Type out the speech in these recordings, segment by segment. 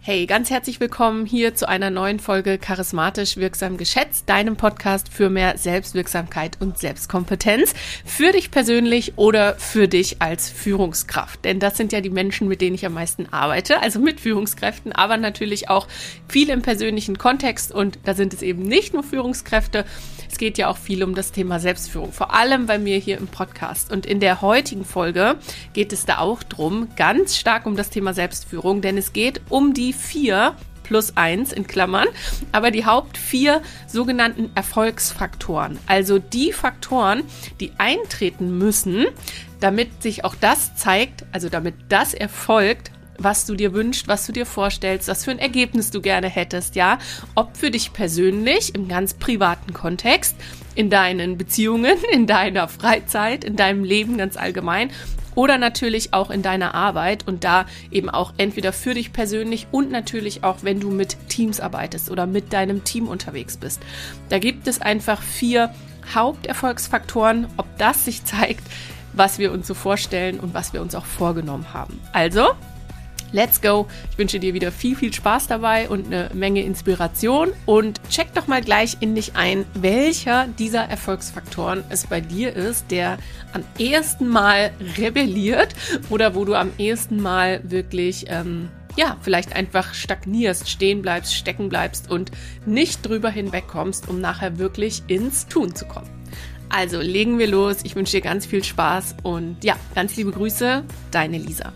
Hey, ganz herzlich willkommen hier zu einer neuen Folge Charismatisch wirksam geschätzt, deinem Podcast für mehr Selbstwirksamkeit und Selbstkompetenz, für dich persönlich oder für dich als Führungskraft. Denn das sind ja die Menschen, mit denen ich am meisten arbeite, also mit Führungskräften, aber natürlich auch viel im persönlichen Kontext und da sind es eben nicht nur Führungskräfte, es geht ja auch viel um das Thema Selbstführung, vor allem bei mir hier im Podcast. Und in der heutigen Folge geht es da auch drum, ganz stark um das Thema Selbstführung, denn es geht um die 4 plus 1 in Klammern, aber die Haupt 4 sogenannten Erfolgsfaktoren. Also die Faktoren, die eintreten müssen, damit sich auch das zeigt, also damit das erfolgt, was du dir wünschst, was du dir vorstellst, was für ein Ergebnis du gerne hättest, ja, ob für dich persönlich, im ganz privaten Kontext, in deinen Beziehungen, in deiner Freizeit, in deinem Leben ganz allgemein oder natürlich auch in deiner Arbeit und da eben auch entweder für dich persönlich und natürlich auch, wenn du mit Teams arbeitest oder mit deinem Team unterwegs bist. Da gibt es einfach 4 Haupterfolgsfaktoren, ob das sich zeigt, was wir uns so vorstellen und was wir uns auch vorgenommen haben. Also, let's go! Ich wünsche dir wieder viel Spaß dabei und eine Menge Inspiration und check doch mal gleich in dich ein, welcher dieser Erfolgsfaktoren es bei dir ist, der am ehesten Mal rebelliert oder wo du am ehesten Mal wirklich, vielleicht einfach stagnierst, stehen bleibst, stecken bleibst und nicht drüber hinwegkommst, um nachher wirklich ins Tun zu kommen. Also legen wir los. Ich wünsche dir ganz viel Spaß und ja, ganz liebe Grüße, deine Lisa.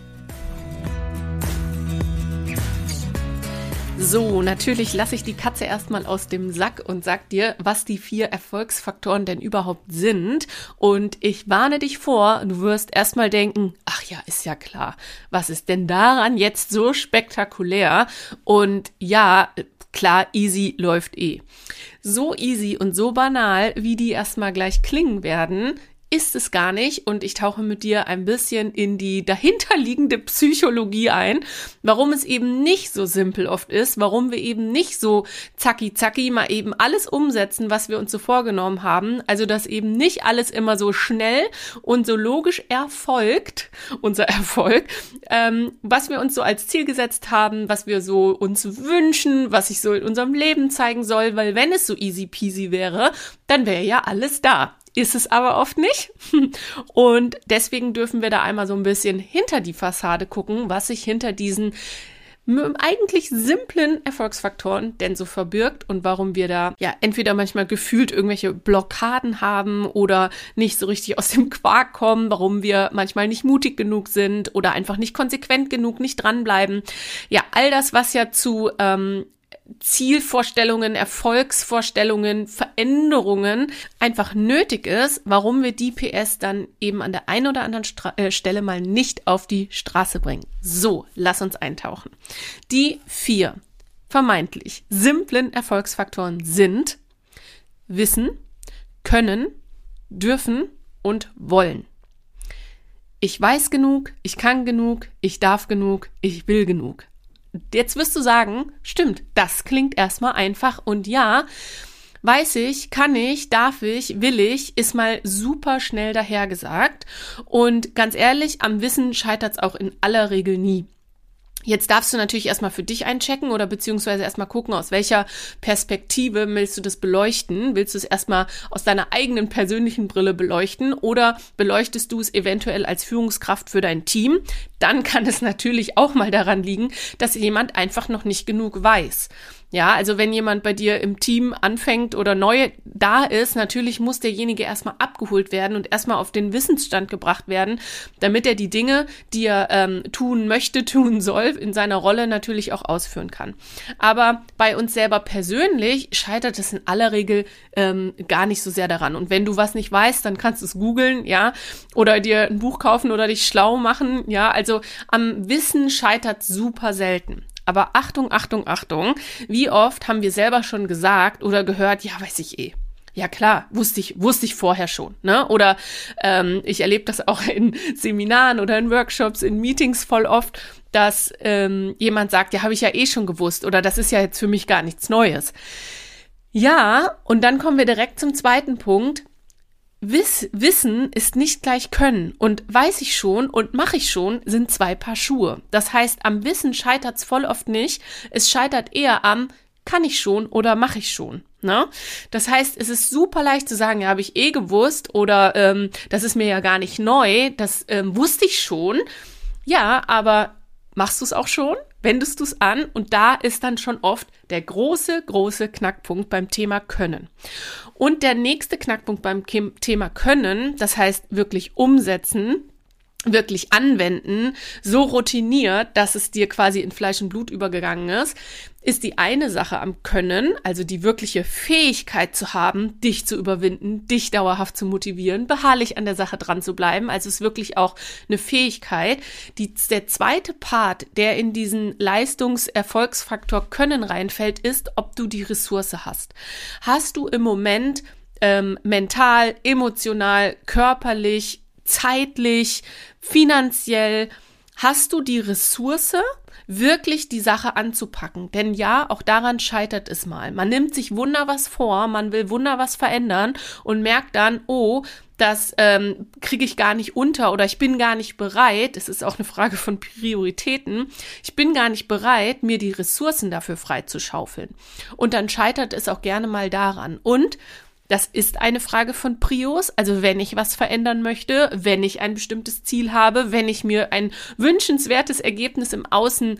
So, natürlich lasse ich die Katze erstmal aus dem Sack und sag dir, was die 4 Erfolgsfaktoren denn überhaupt sind. Und ich warne dich vor, du wirst erstmal denken, ach ja, ist ja klar, was ist denn daran jetzt so spektakulär? Und ja, klar, easy läuft eh. So easy und so banal, wie die erstmal gleich klingen werden, ist es gar nicht und ich tauche mit dir ein bisschen in die dahinterliegende Psychologie ein, warum es eben nicht so simpel oft ist, warum wir eben nicht so zacki mal eben alles umsetzen, was wir uns so vorgenommen haben, also dass eben nicht alles immer so schnell und so logisch erfolgt, unser Erfolg, was wir uns so als Ziel gesetzt haben, was wir so uns wünschen, was sich so in unserem Leben zeigen soll, weil wenn es so easy peasy wäre, dann wäre ja alles da. Ist es aber oft nicht. Und deswegen dürfen wir da einmal so ein bisschen hinter die Fassade gucken, was sich hinter diesen eigentlich simplen Erfolgsfaktoren denn so verbirgt und warum wir da ja entweder manchmal gefühlt irgendwelche Blockaden haben oder nicht so richtig aus dem Quark kommen, warum wir manchmal nicht mutig genug sind oder einfach nicht konsequent genug, nicht dranbleiben. Ja, all das, was ja zu Zielvorstellungen, Erfolgsvorstellungen, Veränderungen einfach nötig ist, warum wir die PS dann eben an der einen oder anderen Stelle mal nicht auf die Straße bringen. So, lass uns eintauchen. Die 4 vermeintlich simplen Erfolgsfaktoren sind Wissen, Können, Dürfen und Wollen. Ich weiß genug, ich kann genug, ich darf genug, ich will genug. Jetzt wirst du sagen, stimmt, das klingt erstmal einfach und ja, weiß ich, kann ich, darf ich, will ich, ist mal super schnell dahergesagt und ganz ehrlich, am Wissen scheitert es auch in aller Regel nie. Jetzt darfst du natürlich erstmal für dich einchecken oder beziehungsweise erstmal gucken, aus welcher Perspektive willst du das beleuchten? Willst du es erstmal aus deiner eigenen persönlichen Brille beleuchten oder beleuchtest du es eventuell als Führungskraft für dein Team? Dann kann es natürlich auch mal daran liegen, dass jemand einfach noch nicht genug weiß. Ja, also wenn jemand bei dir im Team anfängt oder neu da ist, natürlich muss derjenige erstmal abgeholt werden und erstmal auf den Wissensstand gebracht werden, damit er die Dinge, die er tun möchte, tun soll, in seiner Rolle natürlich auch ausführen kann. Aber bei uns selber persönlich scheitert es in aller Regel gar nicht so sehr daran. Und wenn du was nicht weißt, dann kannst du es googeln, ja, oder dir ein Buch kaufen oder dich schlau machen, ja, also am Wissen scheitert super selten. Aber Achtung, wie oft haben wir selber schon gesagt oder gehört, ja, weiß ich eh. Ja klar, wusste ich vorher schon, ne? Oder ich erlebe das auch in Seminaren oder in Workshops, in Meetings voll oft, dass jemand sagt, ja, habe ich ja eh schon gewusst oder das ist ja jetzt für mich gar nichts Neues. Ja, und dann kommen wir direkt zum zweiten Punkt. Wissen ist nicht gleich Können und weiß ich schon und mache ich schon sind 2 Paar Schuhe. Das heißt, am Wissen scheitert es voll oft nicht. Es scheitert eher am, kann ich schon oder mache ich schon. Ne? Das heißt, es ist super leicht zu sagen, ja, habe ich gewusst oder das ist mir ja gar nicht neu, das wusste ich schon. Ja, aber machst du es auch schon? Wendest du es an? Und da ist dann schon oft der große Knackpunkt beim Thema Können. Und der nächste Knackpunkt beim Thema Können, das heißt wirklich umsetzen, wirklich anwenden, so routiniert, dass es dir quasi in Fleisch und Blut übergegangen ist die eine Sache am Können, also die wirkliche Fähigkeit zu haben, dich zu überwinden, dich dauerhaft zu motivieren, beharrlich an der Sache dran zu bleiben. Also es ist wirklich auch eine Fähigkeit. Der zweite Part, der in diesen Leistungserfolgsfaktor Können reinfällt, ist, ob du die Ressource hast. Hast du im Moment mental, emotional, körperlich, zeitlich, finanziell, hast du die Ressource, wirklich die Sache anzupacken? Denn ja, auch daran scheitert es mal. Man nimmt sich was vor, man will was verändern und merkt dann, oh, das kriege ich gar nicht unter oder ich bin gar nicht bereit, es ist auch eine Frage von Prioritäten, ich bin gar nicht bereit, mir die Ressourcen dafür freizuschaufeln. Und dann scheitert es auch gerne mal daran. Und das ist eine Frage von Prios, also wenn ich was verändern möchte, wenn ich ein bestimmtes Ziel habe, wenn ich mir ein wünschenswertes Ergebnis im Außen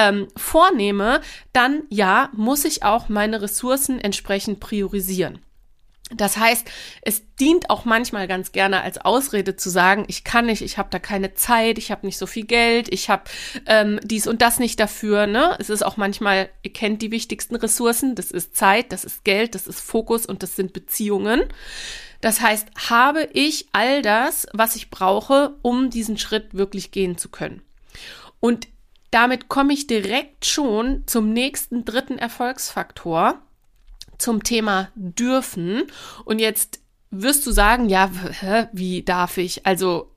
vornehme, dann ja, muss ich auch meine Ressourcen entsprechend priorisieren. Das heißt, es dient auch manchmal ganz gerne als Ausrede zu sagen, ich kann nicht, ich habe da keine Zeit, ich habe nicht so viel Geld, ich habe dies und das nicht dafür. Ne? Es ist auch manchmal, ihr kennt die wichtigsten Ressourcen, das ist Zeit, das ist Geld, das ist Fokus und das sind Beziehungen. Das heißt, habe ich all das, was ich brauche, um diesen Schritt wirklich gehen zu können. Und damit komme ich direkt schon zum nächsten dritten Erfolgsfaktor, zum Thema dürfen. Und jetzt wirst du sagen, ja, wie darf ich? Also,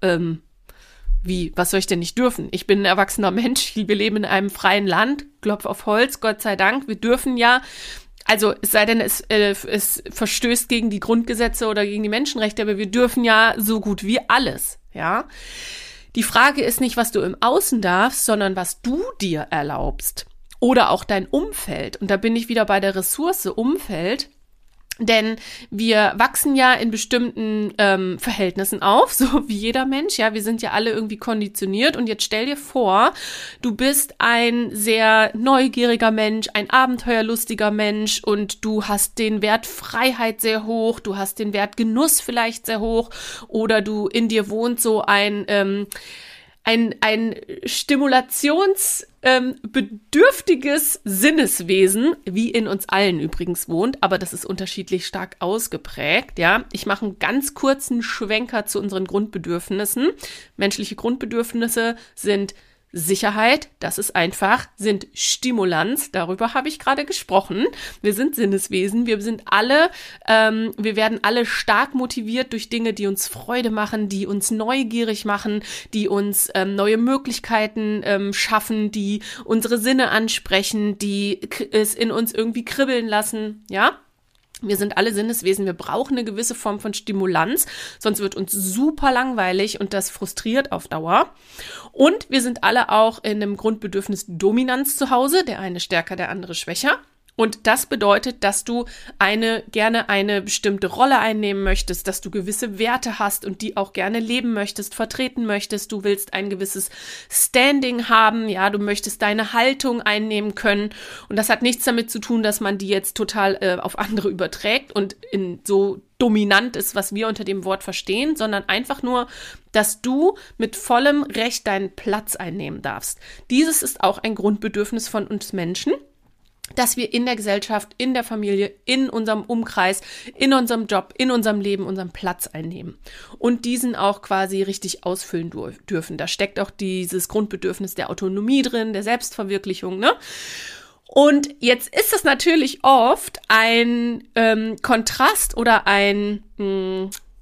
was soll ich denn nicht dürfen? Ich bin ein erwachsener Mensch, wir leben in einem freien Land, Klopf auf Holz, Gott sei Dank, wir dürfen ja, also es sei denn, es verstößt gegen die Grundgesetze oder gegen die Menschenrechte, aber wir dürfen ja so gut wie alles, ja. Die Frage ist nicht, was du im Außen darfst, sondern was du dir erlaubst. Oder auch dein Umfeld. Und da bin ich wieder bei der Ressource Umfeld. Denn wir wachsen ja in bestimmten Verhältnissen auf, so wie jeder Mensch. Ja, wir sind ja alle irgendwie konditioniert. Und jetzt stell dir vor, du bist ein sehr neugieriger Mensch, ein abenteuerlustiger Mensch und du hast den Wert Freiheit sehr hoch, du hast den Wert Genuss vielleicht sehr hoch oder du in dir wohnt so ein stimulationsbedürftiges Sinneswesen, wie in uns allen übrigens wohnt, aber das ist unterschiedlich stark ausgeprägt, ja. Ich mache einen ganz kurzen Schwenker zu unseren Grundbedürfnissen. Menschliche Grundbedürfnisse sind Sicherheit, das ist einfach, sind Stimulanz, darüber habe ich gerade gesprochen. Wir sind Sinneswesen, wir werden alle stark motiviert durch Dinge, die uns Freude machen, die uns neugierig machen, die uns neue Möglichkeiten schaffen, die unsere Sinne ansprechen, die es in uns irgendwie kribbeln lassen, ja. Wir sind alle Sinneswesen, wir brauchen eine gewisse Form von Stimulanz, sonst wird uns super langweilig und das frustriert auf Dauer. Und wir sind alle auch in einem Grundbedürfnis Dominanz zu Hause, der eine stärker, der andere schwächer. Und das bedeutet, dass du gerne eine bestimmte Rolle einnehmen möchtest, dass du gewisse Werte hast und die auch gerne leben möchtest, vertreten möchtest. Du willst ein gewisses Standing haben, ja, du möchtest deine Haltung einnehmen können. Und das hat nichts damit zu tun, dass man die jetzt total auf andere überträgt und in so dominant ist, was wir unter dem Wort verstehen, sondern einfach nur, dass du mit vollem Recht deinen Platz einnehmen darfst. Dieses ist auch ein Grundbedürfnis von uns Menschen, dass wir in der Gesellschaft, in der Familie, in unserem Umkreis, in unserem Job, in unserem Leben unseren Platz einnehmen und diesen auch quasi richtig ausfüllen dürfen. Da steckt auch dieses Grundbedürfnis der Autonomie drin, der Selbstverwirklichung, ne? Und jetzt ist es natürlich oft ein Kontrast oder ein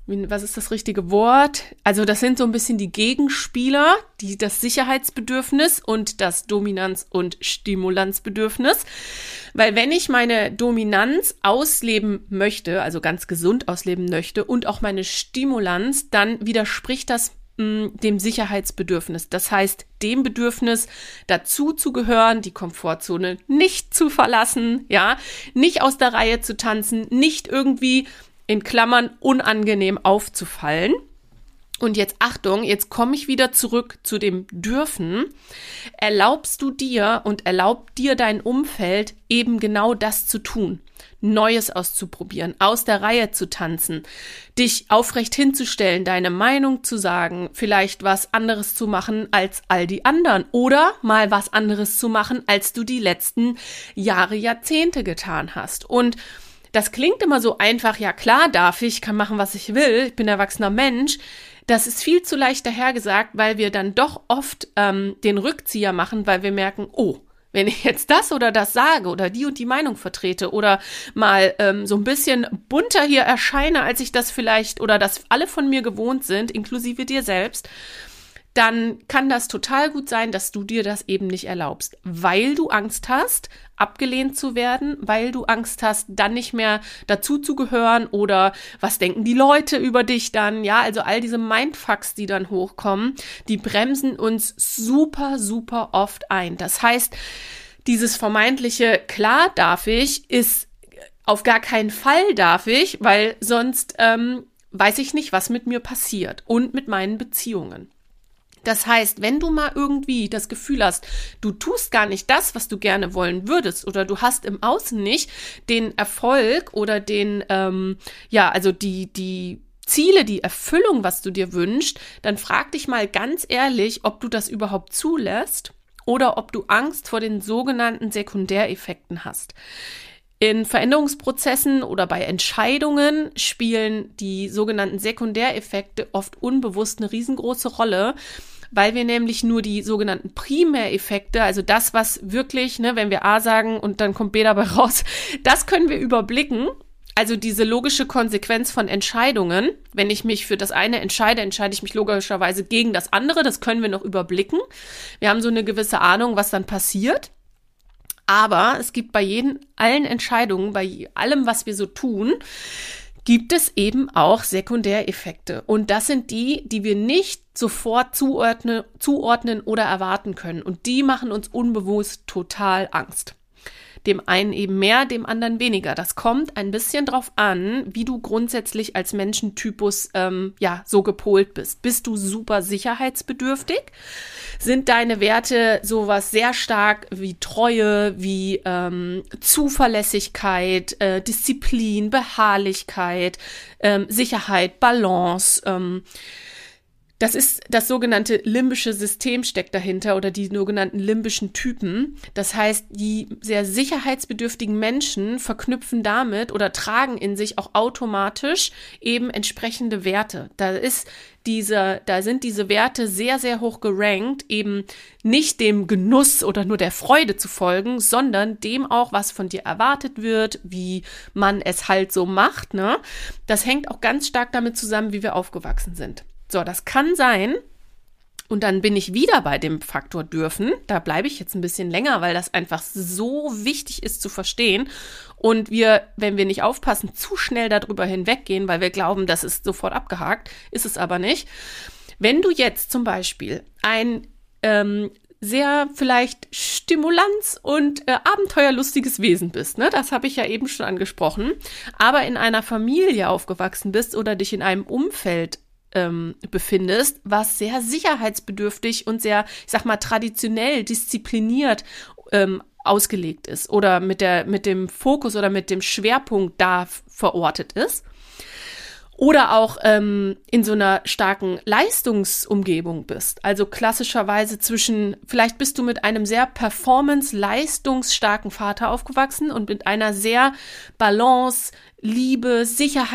was ist das richtige Wort? Also das sind so ein bisschen die Gegenspieler, das Sicherheitsbedürfnis und das Dominanz- und Stimulanzbedürfnis. Weil wenn ich meine Dominanz ausleben möchte, also ganz gesund ausleben möchte und auch meine Stimulanz, dann widerspricht das dem Sicherheitsbedürfnis. Das heißt, dem Bedürfnis, dazu zu gehören, die Komfortzone nicht zu verlassen, ja, nicht aus der Reihe zu tanzen, nicht irgendwie in Klammern unangenehm aufzufallen. Und jetzt Achtung, jetzt komme ich wieder zurück zu dem Dürfen. Erlaubst du dir und erlaubt dir dein Umfeld eben genau das zu tun? Neues auszuprobieren, aus der Reihe zu tanzen, dich aufrecht hinzustellen, deine Meinung zu sagen, vielleicht was anderes zu machen als all die anderen oder mal was anderes zu machen, als du die letzten Jahre, Jahrzehnte getan hast. Und das klingt immer so einfach, ja klar darf ich, kann machen, was ich will, ich bin ein erwachsener Mensch. Das ist viel zu leicht dahergesagt, weil wir dann doch oft den Rückzieher machen, weil wir merken, oh, wenn ich jetzt das oder das sage oder die und die Meinung vertrete oder mal so ein bisschen bunter hier erscheine, als ich das vielleicht oder das alle von mir gewohnt sind, inklusive dir selbst, dann kann das total gut sein, dass du dir das eben nicht erlaubst, weil du Angst hast, abgelehnt zu werden, weil du Angst hast, dann nicht mehr dazu zu gehören oder was denken die Leute über dich dann, ja, also all diese Mindfucks, die dann hochkommen, die bremsen uns super, super oft ein. Das heißt, dieses vermeintliche klar darf ich ist auf gar keinen Fall darf ich, weil sonst weiß ich nicht, was mit mir passiert und mit meinen Beziehungen. Das heißt, wenn du mal irgendwie das Gefühl hast, du tust gar nicht das, was du gerne wollen würdest oder du hast im Außen nicht den Erfolg oder den, also die Ziele, die Erfüllung, was du dir wünschst, dann frag dich mal ganz ehrlich, ob du das überhaupt zulässt oder ob du Angst vor den sogenannten Sekundäreffekten hast. In Veränderungsprozessen oder bei Entscheidungen spielen die sogenannten Sekundäreffekte oft unbewusst eine riesengroße Rolle, weil wir nämlich nur die sogenannten Primäreffekte, also das, was wirklich, wenn wir A sagen und dann kommt B dabei raus, das können wir überblicken. Also diese logische Konsequenz von Entscheidungen. Wenn ich mich für das eine entscheide, entscheide ich mich logischerweise gegen das andere. Das können wir noch überblicken. Wir haben so eine gewisse Ahnung, was dann passiert. Aber es gibt bei allen Entscheidungen, bei allem, was wir so tun, gibt es eben auch Sekundäreffekte. Und das sind die wir nicht sofort zuordnen oder erwarten können. Und die machen uns unbewusst total Angst. Dem einen eben mehr, dem anderen weniger. Das kommt ein bisschen drauf an, wie du grundsätzlich als Menschentypus so gepolt bist. Bist du super sicherheitsbedürftig? Sind deine Werte sowas sehr stark wie Treue, wie Zuverlässigkeit, Disziplin, Beharrlichkeit, Sicherheit, Balance, das ist das sogenannte limbische System steckt dahinter oder die sogenannten limbischen Typen. Das heißt, die sehr sicherheitsbedürftigen Menschen verknüpfen damit oder tragen in sich auch automatisch eben entsprechende Werte. Da sind diese Werte sehr, sehr hoch gerankt, eben nicht dem Genuss oder nur der Freude zu folgen, sondern dem auch, was von dir erwartet wird, wie man es halt so macht, ne? Das hängt auch ganz stark damit zusammen, wie wir aufgewachsen sind. So, das kann sein, und dann bin ich wieder bei dem Faktor dürfen. Da bleibe ich jetzt ein bisschen länger, weil das einfach so wichtig ist zu verstehen. Und wir, wenn wir nicht aufpassen, zu schnell darüber hinweggehen, weil wir glauben, das ist sofort abgehakt, ist es aber nicht. Wenn du jetzt zum Beispiel ein sehr vielleicht Stimulanz- und abenteuerlustiges Wesen bist, ne? Das habe ich ja eben schon angesprochen, aber in einer Familie aufgewachsen bist oder dich in einem Umfeld befindest, was sehr sicherheitsbedürftig und sehr, ich sag mal, traditionell diszipliniert ausgelegt ist oder mit dem Fokus oder mit dem Schwerpunkt da verortet ist. Oder auch in so einer starken Leistungsumgebung bist. Also klassischerweise vielleicht bist du mit einem sehr leistungsstarken Vater aufgewachsen und mit einer sehr Balance, Liebe,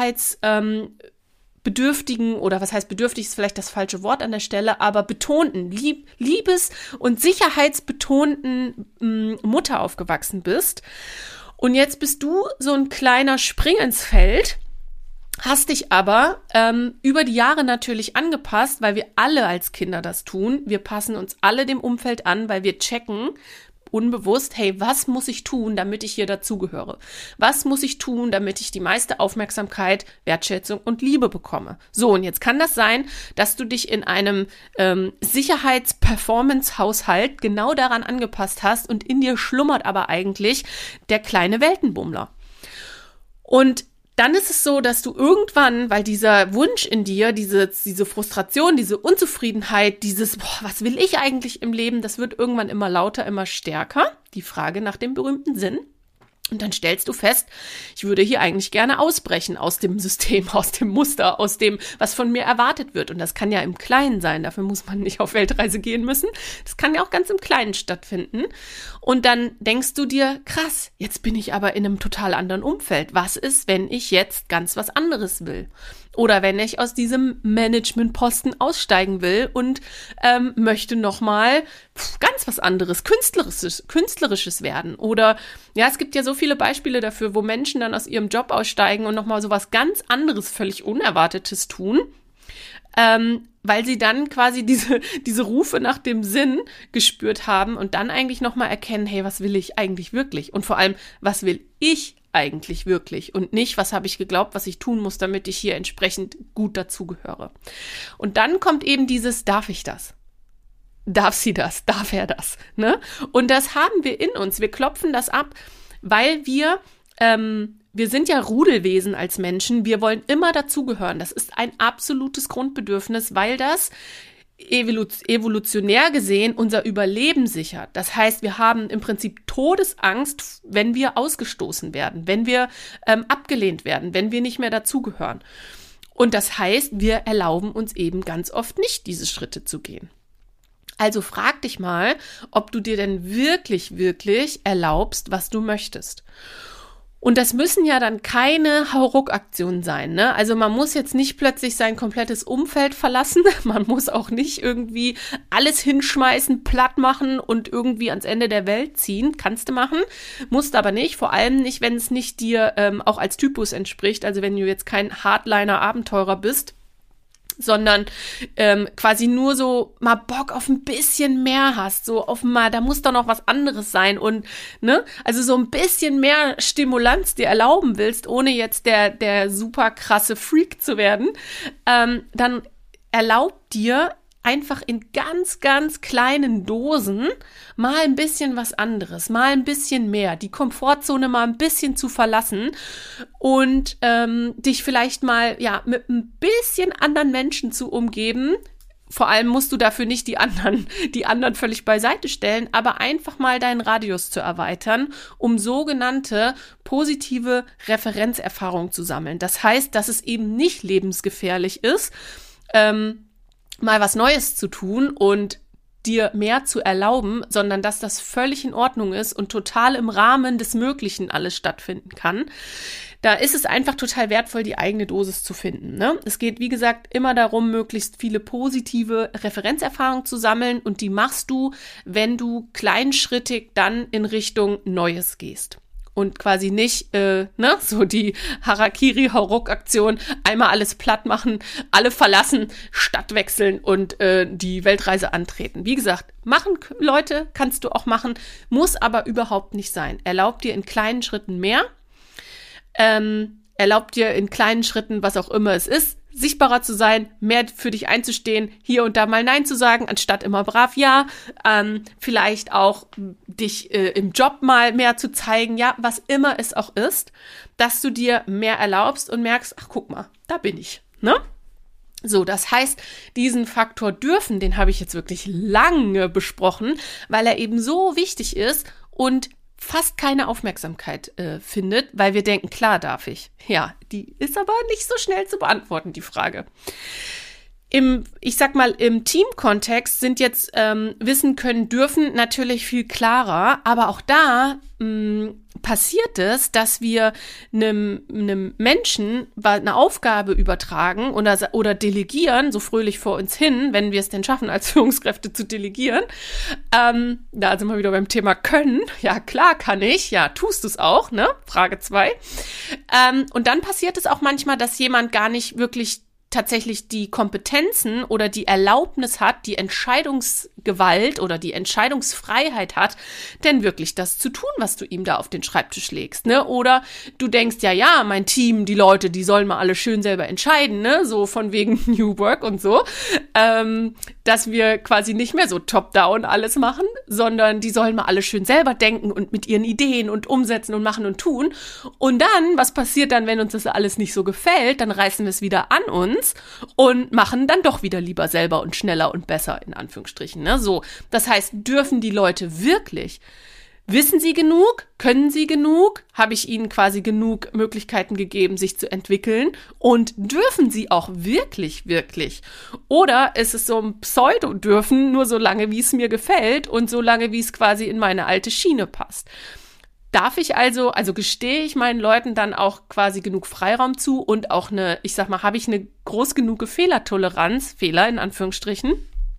bedürftigen, oder was heißt bedürftig, ist vielleicht das falsche Wort an der Stelle, aber betonten, liebes- und sicherheitsbetonten Mutter aufgewachsen bist. Und jetzt bist du so ein kleiner Spring ins Feld, hast dich aber über die Jahre natürlich angepasst, weil wir alle als Kinder das tun. Wir passen uns alle dem Umfeld an, weil wir checken unbewusst, hey, was muss ich tun, damit ich hier dazugehöre? Was muss ich tun, damit ich die meiste Aufmerksamkeit, Wertschätzung und Liebe bekomme? So, und jetzt kann das sein, dass du dich in einem Sicherheits-Performance-Haushalt genau daran angepasst hast und in dir schlummert aber eigentlich der kleine Weltenbummler. Und dann ist es so, dass du irgendwann, weil dieser Wunsch in dir, diese Frustration, diese Unzufriedenheit, was will ich eigentlich im Leben, das wird irgendwann immer lauter, immer stärker, die Frage nach dem berühmten Sinn. Und dann stellst du fest, ich würde hier eigentlich gerne ausbrechen aus dem System, aus dem Muster, aus dem, was von mir erwartet wird. Und das kann ja im Kleinen sein. Dafür muss man nicht auf Weltreise gehen müssen. Das kann ja auch ganz im Kleinen stattfinden. Und dann denkst du dir, krass, jetzt bin ich aber in einem total anderen Umfeld. Was ist, wenn ich jetzt ganz was anderes will? Oder wenn ich aus diesem Managementposten aussteigen will und möchte nochmal ganz was anderes, Künstlerisches werden. Oder ja, es gibt ja so viele Beispiele dafür, wo Menschen dann aus ihrem Job aussteigen und nochmal so was ganz anderes, völlig Unerwartetes tun, weil sie dann quasi diese Rufe nach dem Sinn gespürt haben und dann eigentlich nochmal erkennen, hey, was will ich eigentlich wirklich? Und vor allem, was will ich eigentlich wirklich und nicht, was habe ich geglaubt, was ich tun muss, damit ich hier entsprechend gut dazugehöre. Und dann kommt eben dieses, darf ich das? Darf sie das? Darf er das? Ne? Und das haben wir in uns. Wir klopfen das ab, weil wir sind ja Rudelwesen als Menschen. Wir wollen immer dazugehören. Das ist ein absolutes Grundbedürfnis, weil das evolutionär gesehen unser Überleben sichert. Das heißt, wir haben im Prinzip Todesangst, wenn wir ausgestoßen werden, wenn wir abgelehnt werden, wenn wir nicht mehr dazugehören. Und das heißt, wir erlauben uns eben ganz oft nicht, diese Schritte zu gehen. Also frag dich mal, ob du dir denn wirklich erlaubst, was du möchtest. Und das müssen ja dann keine Hauruck-Aktionen sein, ne? Also man muss jetzt nicht plötzlich sein komplettes Umfeld verlassen. Man muss auch nicht irgendwie alles hinschmeißen, platt machen und irgendwie ans Ende der Welt ziehen. Kannst du machen, musst aber nicht. Vor allem nicht, wenn es nicht dir auch als Typus entspricht. Also wenn du jetzt kein Hardliner-Abenteurer bist, sondern quasi nur so mal Bock auf ein bisschen mehr hast, so auf mal, da muss doch noch was anderes sein und, ne, also so ein bisschen mehr Stimulanz dir erlauben willst, ohne jetzt der super krasse Freak zu werden, dann erlaubt dir einfach in ganz, ganz kleinen Dosen mal ein bisschen was anderes, mal ein bisschen mehr, die Komfortzone mal ein bisschen zu verlassen und dich vielleicht mal ja mit ein bisschen anderen Menschen zu umgeben. Vor allem musst du dafür nicht die anderen völlig beiseite stellen, aber einfach mal deinen Radius zu erweitern, um sogenannte positive Referenzerfahrungen zu sammeln. Das heißt, dass es eben nicht lebensgefährlich ist, mal was Neues zu tun und dir mehr zu erlauben, sondern dass das völlig in Ordnung ist und total im Rahmen des Möglichen alles stattfinden kann. Da ist es einfach total wertvoll, die eigene Dosis zu finden, ne? Es geht, wie gesagt, immer darum, möglichst viele positive Referenzerfahrungen zu sammeln und die machst du, wenn du kleinschrittig dann in Richtung Neues gehst. Und quasi nicht, so die Harakiri-Hauruck-Aktion, einmal alles platt machen, alle verlassen, Stadt wechseln und die Weltreise antreten. Wie gesagt, machen Leute, kannst du auch machen, muss aber überhaupt nicht sein. Erlaubt dir in kleinen Schritten mehr, erlaubt dir in kleinen Schritten, was auch immer es ist, sichtbarer zu sein, mehr für dich einzustehen, hier und da mal Nein zu sagen, anstatt immer brav Ja, vielleicht auch dich im Job mal mehr zu zeigen, ja, was immer es auch ist, dass du dir mehr erlaubst und merkst, ach, guck mal, da bin ich, ne? So, das heißt, diesen Faktor dürfen, den habe ich jetzt wirklich lange besprochen, weil er eben so wichtig ist und fast keine Aufmerksamkeit findet, weil wir denken, klar darf ich. Ja, die ist aber nicht so schnell zu beantworten, die Frage. Ich sag mal, im Teamkontext sind jetzt Wissen, Können, Dürfen natürlich viel klarer, aber auch da passiert es, dass wir einem Menschen eine Aufgabe übertragen oder delegieren, so fröhlich vor uns hin, wenn wir es denn schaffen, als Führungskräfte zu delegieren. Da sind wir wieder beim Thema Können. Ja, klar kann ich. Ja, tust du es auch, ne? Frage 2. Und dann passiert es auch manchmal, dass jemand gar nicht wirklich tatsächlich die Kompetenzen oder die Erlaubnis hat, die Entscheidungsgewalt oder die Entscheidungsfreiheit hat, denn wirklich das zu tun, was du ihm da auf den Schreibtisch legst, ne? Oder du denkst, ja, mein Team, die Leute, die sollen mal alle schön selber entscheiden, ne? So von wegen New Work und so, dass wir quasi nicht mehr so top-down alles machen, sondern die sollen mal alle schön selber denken und mit ihren Ideen und umsetzen und machen und tun. Und dann, was passiert dann, wenn uns das alles nicht so gefällt? Dann reißen wir es wieder an uns und machen dann doch wieder lieber selber und schneller und besser, in Anführungsstrichen, ne? So, das heißt, dürfen die Leute wirklich? Wissen sie genug? Können sie genug? Habe ich ihnen quasi genug Möglichkeiten gegeben, sich zu entwickeln? Und dürfen sie auch wirklich? Oder ist es so ein Pseudo-Dürfen, nur so lange, wie es mir gefällt und so lange, wie es quasi in meine alte Schiene passt? Darf ich also gestehe ich meinen Leuten dann auch quasi genug Freiraum zu und auch habe ich eine groß genug Fehlertoleranz, Fehler in Anführungsstrichen,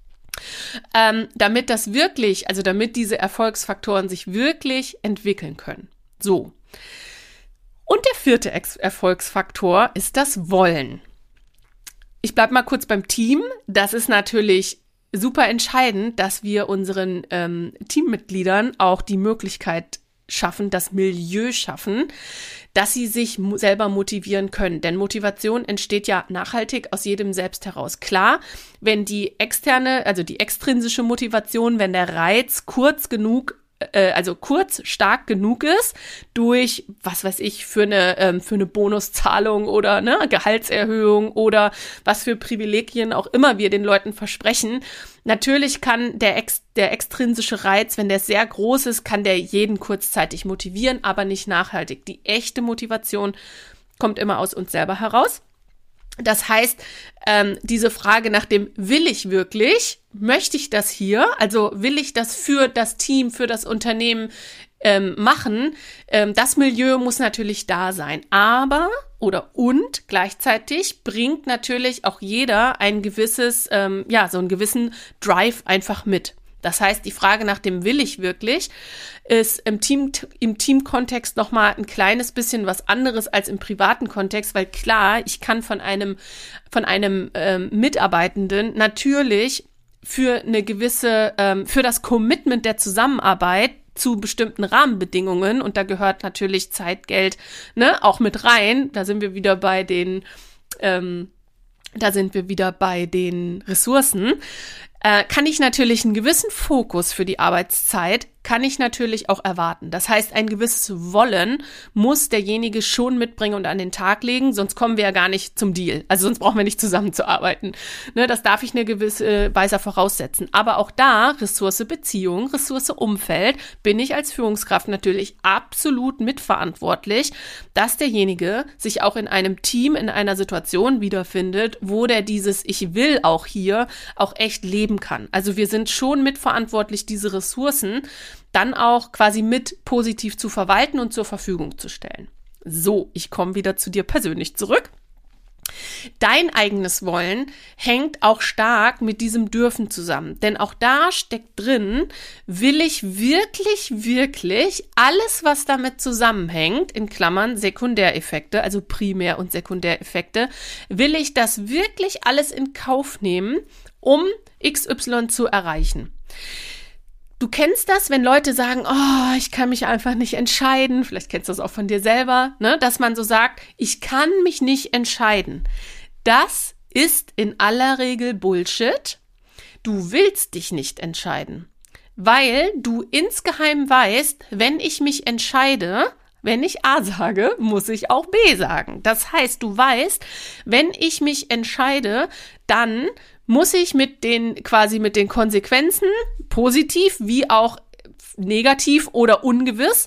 damit damit diese Erfolgsfaktoren sich wirklich entwickeln können. So. Und der 4. Erfolgsfaktor ist das Wollen. Ich bleibe mal kurz beim Team. Das ist natürlich super entscheidend, dass wir unseren Teammitgliedern auch die Möglichkeit schaffen, das Milieu schaffen, dass sie sich selber motivieren können. Denn Motivation entsteht ja nachhaltig aus jedem selbst heraus. Klar, wenn die extrinsische Motivation, wenn der Reiz kurz, stark genug ist, durch, was weiß ich, für eine Bonuszahlung oder eine Gehaltserhöhung oder was für Privilegien auch immer wir den Leuten versprechen. Natürlich kann der extrinsische Reiz, wenn der sehr groß ist, kann der jeden kurzzeitig motivieren, aber nicht nachhaltig. Die echte Motivation kommt immer aus uns selber heraus. Das heißt, diese Frage nach dem, will ich wirklich, möchte ich das hier, also will ich das für das Team, für das Unternehmen machen, das Milieu muss natürlich da sein, und gleichzeitig bringt natürlich auch jeder ein gewisses, so einen gewissen Drive einfach mit. Das heißt, die Frage nach dem will ich wirklich ist im Teamkontext nochmal ein kleines bisschen was anderes als im privaten Kontext, weil klar, ich kann von einem Mitarbeitenden natürlich für das Commitment der Zusammenarbeit zu bestimmten Rahmenbedingungen, und da gehört natürlich Zeit, Geld, ne, auch mit rein. Da sind wir wieder bei den Ressourcen. Kann ich natürlich einen gewissen Fokus für die Arbeitszeit, kann ich natürlich auch erwarten. Das heißt, ein gewisses Wollen muss derjenige schon mitbringen und an den Tag legen, sonst kommen wir ja gar nicht zum Deal. Also sonst brauchen wir nicht zusammenzuarbeiten. Ne, das darf ich eine gewisse Weise voraussetzen. Aber auch da, Ressource Beziehung, Ressource Umfeld, bin ich als Führungskraft natürlich absolut mitverantwortlich, dass derjenige sich auch in einem Team, in einer Situation wiederfindet, wo der dieses Ich will auch hier auch echt leben kann. Also wir sind schon mitverantwortlich, diese Ressourcen dann auch quasi mit positiv zu verwalten und zur Verfügung zu stellen. So, ich komme wieder zu dir persönlich zurück. Dein eigenes Wollen hängt auch stark mit diesem Dürfen zusammen, denn auch da steckt drin, will ich wirklich alles, was damit zusammenhängt, in Klammern Sekundäreffekte, also Primär- und Sekundäreffekte, will ich das wirklich alles in Kauf nehmen, um XY zu erreichen. Du kennst das, wenn Leute sagen, oh, ich kann mich einfach nicht entscheiden. Vielleicht kennst du das auch von dir selber, ne? Dass man so sagt, ich kann mich nicht entscheiden. Das ist in aller Regel Bullshit. Du willst dich nicht entscheiden, weil du insgeheim weißt, wenn ich mich entscheide, wenn ich A sage, muss ich auch B sagen. Das heißt, du weißt, wenn ich mich entscheide, dann muss ich mit den Konsequenzen, positiv wie auch negativ oder ungewiss,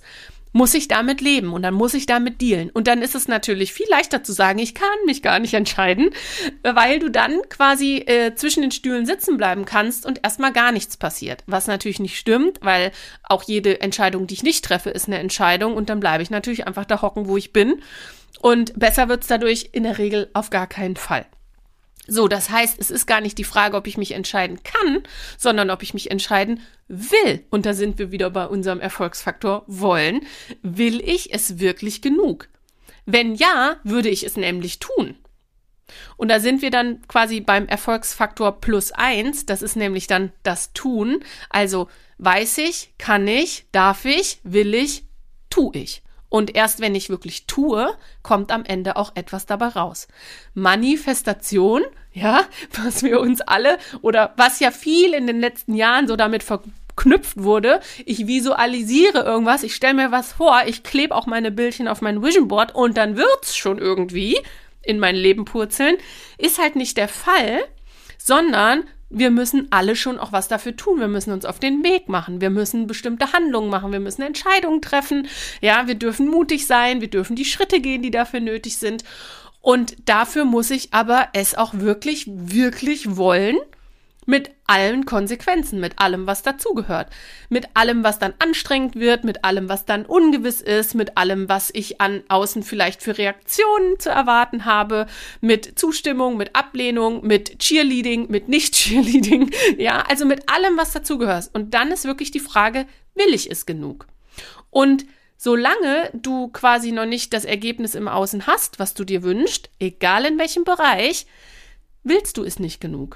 muss ich damit leben und dann muss ich damit dealen. Und dann ist es natürlich viel leichter zu sagen, ich kann mich gar nicht entscheiden, weil du dann quasi zwischen den Stühlen sitzen bleiben kannst und erstmal gar nichts passiert. Was natürlich nicht stimmt, weil auch jede Entscheidung, die ich nicht treffe, ist eine Entscheidung und dann bleibe ich natürlich einfach da hocken, wo ich bin. Und besser wird's dadurch in der Regel auf gar keinen Fall. So, das heißt, es ist gar nicht die Frage, ob ich mich entscheiden kann, sondern ob ich mich entscheiden will. Und da sind wir wieder bei unserem Erfolgsfaktor wollen. Will ich es wirklich genug? Wenn ja, würde ich es nämlich tun. Und da sind wir dann quasi beim Erfolgsfaktor +1. Das ist nämlich dann das Tun. Also weiß ich, kann ich, darf ich, will ich, tu ich. Und erst wenn ich wirklich tue, kommt am Ende auch etwas dabei raus. Manifestation, ja, was wir uns alle oder was ja viel in den letzten Jahren so damit verknüpft wurde. Ich visualisiere irgendwas, ich stelle mir was vor, ich klebe auch meine Bildchen auf mein Vision Board und dann wird's schon irgendwie in mein Leben purzeln. Ist halt nicht der Fall, sondern wir müssen alle schon auch was dafür tun. Wir müssen uns auf den Weg machen. Wir müssen bestimmte Handlungen machen. Wir müssen Entscheidungen treffen. Ja, wir dürfen mutig sein. Wir dürfen die Schritte gehen, die dafür nötig sind. Und dafür muss ich aber es auch wirklich, wirklich wollen. Mit allen Konsequenzen, mit allem, was dazugehört. Mit allem, was dann anstrengend wird, mit allem, was dann ungewiss ist, mit allem, was ich an außen vielleicht für Reaktionen zu erwarten habe, mit Zustimmung, mit Ablehnung, mit Cheerleading, mit Nicht-Cheerleading, ja, also mit allem, was dazugehört. Und dann ist wirklich die Frage, will ich es genug? Und solange du quasi noch nicht das Ergebnis im Außen hast, was du dir wünschst, egal in welchem Bereich, willst du es nicht genug.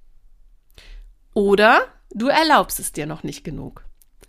Oder du erlaubst es dir noch nicht genug.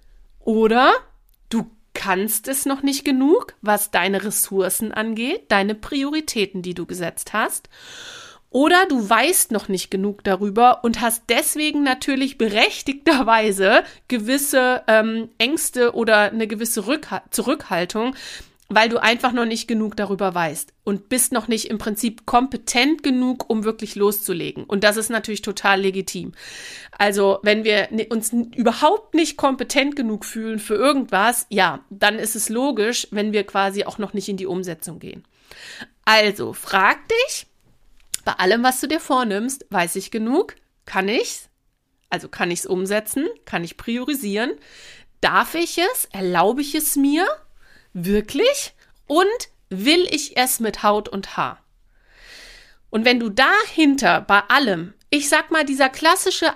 Oder du kannst es noch nicht genug, was deine Ressourcen angeht, deine Prioritäten, die du gesetzt hast. Oder du weißt noch nicht genug darüber und hast deswegen natürlich berechtigterweise gewisse Ängste oder eine gewisse Zurückhaltung, weil du einfach noch nicht genug darüber weißt und bist noch nicht im Prinzip kompetent genug, um wirklich loszulegen. Und das ist natürlich total legitim. Also wenn wir uns überhaupt nicht kompetent genug fühlen für irgendwas, ja, dann ist es logisch, wenn wir quasi auch noch nicht in die Umsetzung gehen. Also frag dich, bei allem, was du dir vornimmst, weiß ich genug? Kann ich's? Also kann ich's umsetzen? Kann ich priorisieren? Darf ich es? Erlaube ich es mir? Wirklich? Und will ich es mit Haut und Haar? Und wenn du dahinter bei allem, ich sag mal, dieser klassische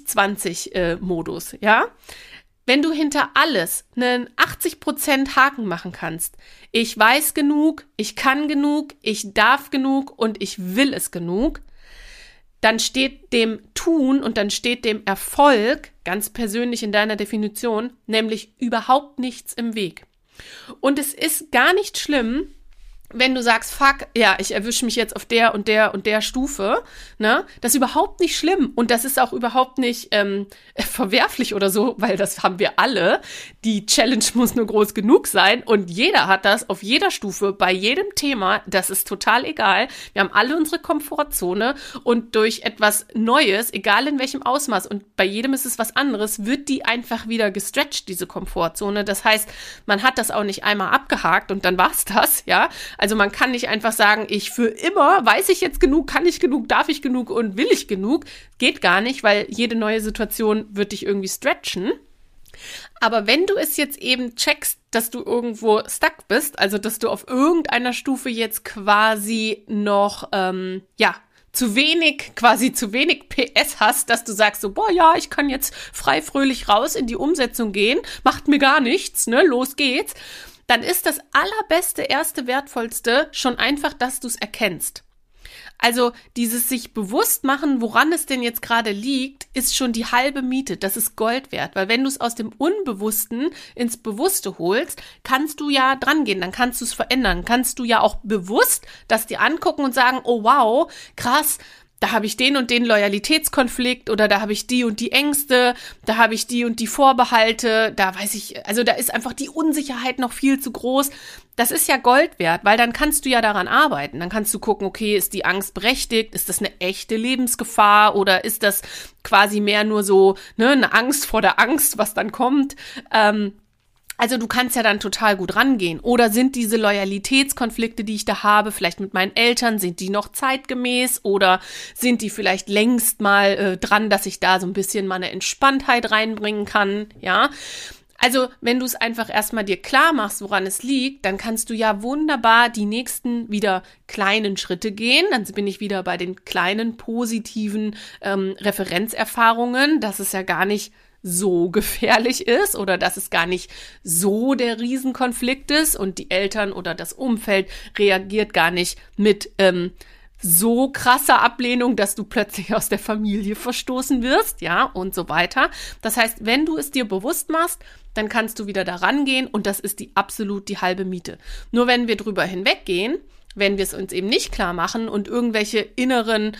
80-20-Modus, ja, wenn du hinter alles einen 80% Haken machen kannst, ich weiß genug, ich kann genug, ich darf genug und ich will es genug, dann steht dem Tun und dann steht dem Erfolg, ganz persönlich in deiner Definition, nämlich überhaupt nichts im Weg. Und es ist gar nicht schlimm, wenn du sagst, fuck, ja, ich erwische mich jetzt auf der und der und der Stufe, ne? Das ist überhaupt nicht schlimm und das ist auch überhaupt nicht verwerflich oder so, weil das haben wir alle. Die Challenge muss nur groß genug sein und jeder hat das auf jeder Stufe, bei jedem Thema, das ist total egal. Wir haben alle unsere Komfortzone und durch etwas Neues, egal in welchem Ausmaß und bei jedem ist es was anderes, wird die einfach wieder gestretcht, diese Komfortzone. Das heißt, man hat das auch nicht einmal abgehakt und dann war's das, ja? Also man kann nicht einfach sagen, ich für immer weiß ich jetzt genug, kann ich genug, darf ich genug und will ich genug. Geht gar nicht, weil jede neue Situation wird dich irgendwie stretchen. Aber wenn du es jetzt eben checkst, dass du irgendwo stuck bist, also dass du auf irgendeiner Stufe jetzt quasi noch, zu wenig PS hast, dass du sagst so, boah, ja, ich kann jetzt frei fröhlich raus in die Umsetzung gehen, macht mir gar nichts, ne, los geht's. Dann ist das allerbeste, erste, wertvollste schon einfach, dass du es erkennst. Also dieses sich bewusst machen, woran es denn jetzt gerade liegt, ist schon die halbe Miete. Das ist Gold wert, weil wenn du es aus dem Unbewussten ins Bewusste holst, kannst du ja dran gehen, dann kannst du es verändern. Kannst du ja auch bewusst das dir angucken und sagen, oh wow, krass, da habe ich den und den Loyalitätskonflikt oder da habe ich die und die Ängste, da habe ich die und die Vorbehalte, da weiß ich, also da ist einfach die Unsicherheit noch viel zu groß. Das ist ja Gold wert, weil dann kannst du ja daran arbeiten. Dann kannst du gucken, okay, ist die Angst berechtigt? Ist das eine echte Lebensgefahr oder ist das quasi mehr nur so, ne, eine Angst vor der Angst, was dann kommt? Also du kannst ja dann total gut rangehen. Oder sind diese Loyalitätskonflikte, die ich da habe, vielleicht mit meinen Eltern, sind die noch zeitgemäß? Oder sind die vielleicht längst mal dran, dass ich da so ein bisschen mal eine Entspanntheit reinbringen kann? Ja, also wenn du es einfach erstmal dir klar machst, woran es liegt, dann kannst du ja wunderbar die nächsten wieder kleinen Schritte gehen. Dann bin ich wieder bei den kleinen positiven Referenzerfahrungen, dass es ja gar nicht so gefährlich ist oder dass es gar nicht so der Riesenkonflikt ist und die Eltern oder das Umfeld reagiert gar nicht mit so krasser Ablehnung, dass du plötzlich aus der Familie verstoßen wirst, ja, und so weiter. Das heißt, wenn du es dir bewusst machst, dann kannst du wieder da rangehen und das ist die halbe Miete. Nur wenn wir drüber hinweggehen, wenn wir es uns eben nicht klar machen und irgendwelche inneren,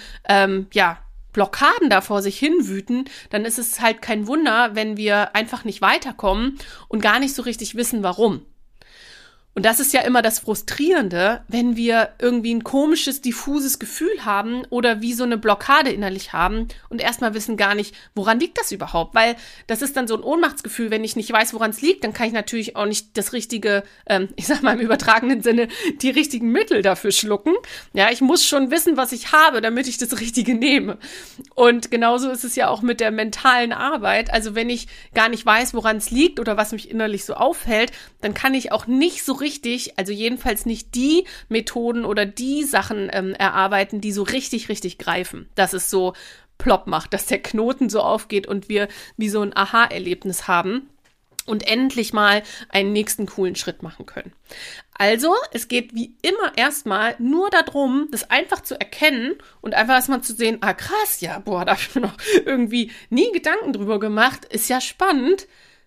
Blockaden da vor sich hin wüten, dann ist es halt kein Wunder, wenn wir einfach nicht weiterkommen und gar nicht so richtig wissen, warum. Und das ist ja immer das Frustrierende, wenn wir irgendwie ein komisches, diffuses Gefühl haben oder wie so eine Blockade innerlich haben und erstmal wissen gar nicht, woran liegt das überhaupt? Weil das ist dann so ein Ohnmachtsgefühl, wenn ich nicht weiß, woran es liegt, dann kann ich natürlich auch nicht das richtige, ich sag mal im übertragenen Sinne, die richtigen Mittel dafür schlucken. Ja, ich muss schon wissen, was ich habe, damit ich das Richtige nehme. Und genauso ist es ja auch mit der mentalen Arbeit. Also wenn ich gar nicht weiß, woran es liegt oder was mich innerlich so aufhält, dann kann ich auch nicht so richtig, also jedenfalls nicht die Methoden oder die Sachen erarbeiten, die so richtig greifen. Dass es so plopp macht, dass der Knoten so aufgeht und wir wie so ein Aha-Erlebnis haben und endlich mal einen nächsten coolen Schritt machen können. Also, es geht wie immer erstmal nur darum, das einfach zu erkennen und einfach erstmal zu sehen, krass, ja, da habe ich mir noch irgendwie nie Gedanken drüber gemacht, ist ja spannend,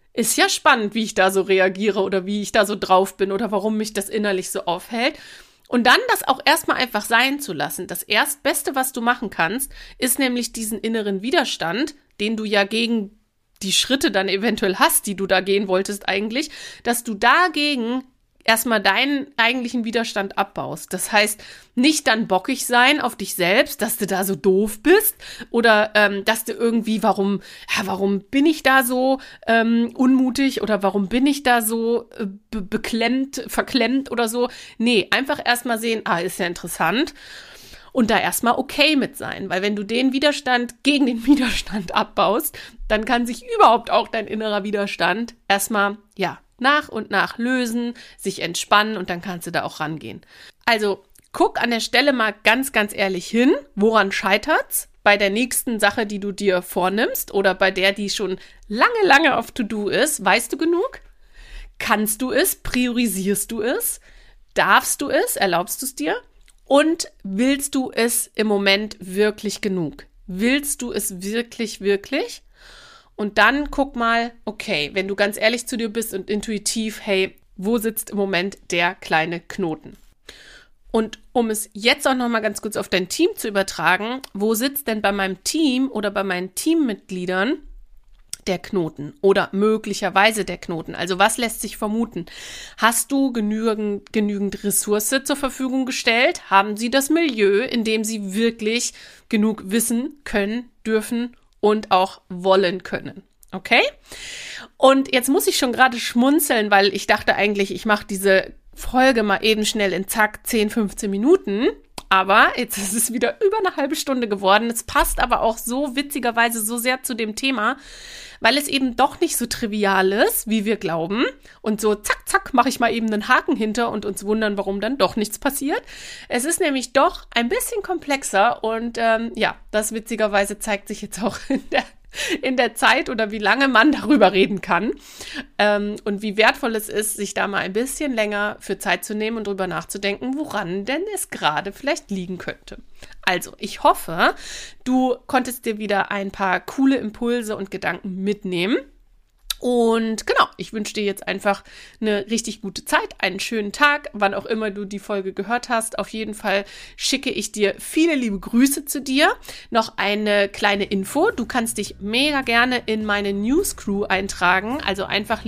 wie ich da so reagiere oder wie ich da so drauf bin oder warum mich das innerlich so aufhält. Und dann das auch erstmal einfach sein zu lassen. Das Erstbeste, was du machen kannst, ist nämlich diesen inneren Widerstand, den du ja gegen die Schritte dann eventuell hast, die du da gehen wolltest eigentlich, dass du dagegen erstmal deinen eigentlichen Widerstand abbaust. Das heißt, nicht dann bockig sein auf dich selbst, dass du da so doof bist oder dass du irgendwie, warum bin ich da so unmutig oder warum bin ich da so verklemmt oder so. Nee, einfach erstmal sehen, ist ja interessant. Und da erstmal okay mit sein, weil wenn du den Widerstand gegen den Widerstand abbaust, dann kann sich überhaupt auch dein innerer Widerstand erstmal, nach und nach lösen, sich entspannen und dann kannst du da auch rangehen. Also guck an der Stelle mal ganz ehrlich hin, woran scheitert's bei der nächsten Sache, die du dir vornimmst oder bei der, die schon lange auf To-Do ist. Weißt du genug? Kannst du es? Priorisierst du es? Darfst du es? Erlaubst du es dir? Und willst du es im Moment wirklich genug? Willst du es wirklich? Und dann guck mal, okay, wenn du ganz ehrlich zu dir bist und intuitiv, hey, wo sitzt im Moment der kleine Knoten? Und um es jetzt auch nochmal ganz kurz auf dein Team zu übertragen, wo sitzt denn bei meinem Team oder bei meinen Teammitgliedern der Knoten oder möglicherweise der Knoten? Also was lässt sich vermuten? Hast du genügend Ressource zur Verfügung gestellt? Haben sie das Milieu, in dem sie wirklich genug wissen können, dürfen und auch wollen können? Okay? Und jetzt muss ich schon gerade schmunzeln, weil ich dachte eigentlich, ich mache diese Folge mal eben schnell in 10, 15 Minuten. Aber jetzt ist es wieder über eine halbe Stunde geworden. Es passt aber auch so witzigerweise so sehr zu dem Thema, weil es eben doch nicht so trivial ist, wie wir glauben. Und so zack, mache ich mal eben einen Haken hinter und uns wundern, warum dann doch nichts passiert. Es ist nämlich doch ein bisschen komplexer und das witzigerweise zeigt sich jetzt auch in der Zeit oder wie lange man darüber reden kann und wie wertvoll es ist, sich da mal ein bisschen länger für Zeit zu nehmen und drüber nachzudenken, woran denn es gerade vielleicht liegen könnte. Also, ich hoffe, du konntest dir wieder ein paar coole Impulse und Gedanken mitnehmen. Und genau, ich wünsche dir jetzt einfach eine richtig gute Zeit, einen schönen Tag, wann auch immer du die Folge gehört hast. Auf jeden Fall schicke ich dir viele liebe Grüße zu dir. Noch eine kleine Info, du kannst dich mega gerne in meine News-Crew eintragen, also einfach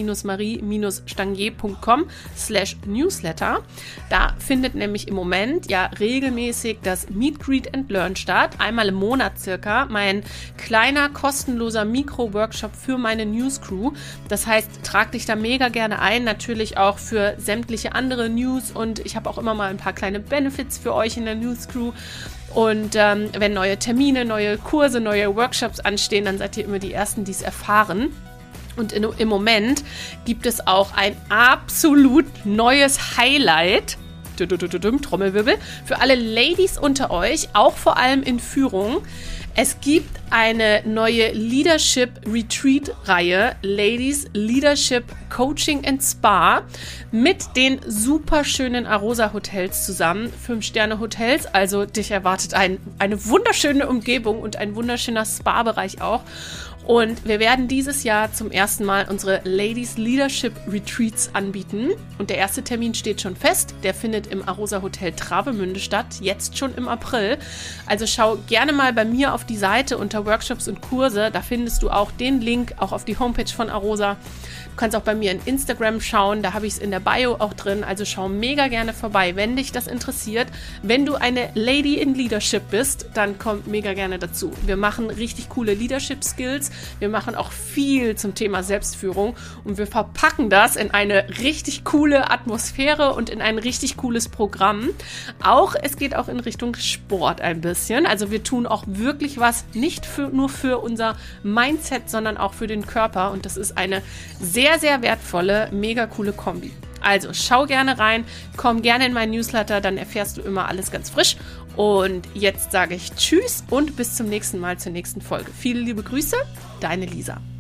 lisa-marie-stangier.com/newsletter. Da findet nämlich im Moment ja regelmäßig das Meet, Greet and Learn statt, einmal im Monat circa, mein kleiner kostenloser Mikro-Workshop für meine News Crew. Das heißt, trag dich da mega gerne ein, natürlich auch für sämtliche andere News und ich habe auch immer mal ein paar kleine Benefits für euch in der News Crew. Und wenn neue Termine, neue Kurse, neue Workshops anstehen, dann seid ihr immer die Ersten, die es erfahren. Und im Moment gibt es auch ein absolut neues Highlight, Trommelwirbel, für alle Ladies unter euch, auch vor allem in Führung. Es gibt eine neue Leadership Retreat Reihe, Ladies Leadership Coaching and Spa, mit den super schönen Arosa Hotels zusammen, 5-Sterne-Hotels, also dich erwartet eine wunderschöne Umgebung und ein wunderschöner Spa-Bereich auch. Und wir werden dieses Jahr zum ersten Mal unsere Ladies Leadership Retreats anbieten. Und der erste Termin steht schon fest. Der findet im Arosa Hotel Travemünde statt, jetzt schon im April. Also schau gerne mal bei mir auf die Seite unter Workshops und Kurse. Da findest du auch den Link, auch auf die Homepage von Arosa. Du kannst auch bei mir in Instagram schauen, da habe ich es in der Bio auch drin. Also schau mega gerne vorbei, wenn dich das interessiert. Wenn du eine Lady in Leadership bist, dann komm mega gerne dazu. Wir machen richtig coole Leadership-Skills. Wir machen auch viel zum Thema Selbstführung und wir verpacken das in eine richtig coole Atmosphäre und in ein richtig cooles Programm. Es geht auch in Richtung Sport ein bisschen. Also wir tun auch wirklich was, nicht nur für unser Mindset, sondern auch für den Körper. Und das ist eine sehr, sehr wertvolle, mega coole Kombi. Also schau gerne rein, komm gerne in meinen Newsletter, dann erfährst du immer alles ganz frisch. Und jetzt sage ich Tschüss und bis zum nächsten Mal zur nächsten Folge. Viele liebe Grüße, deine Lisa.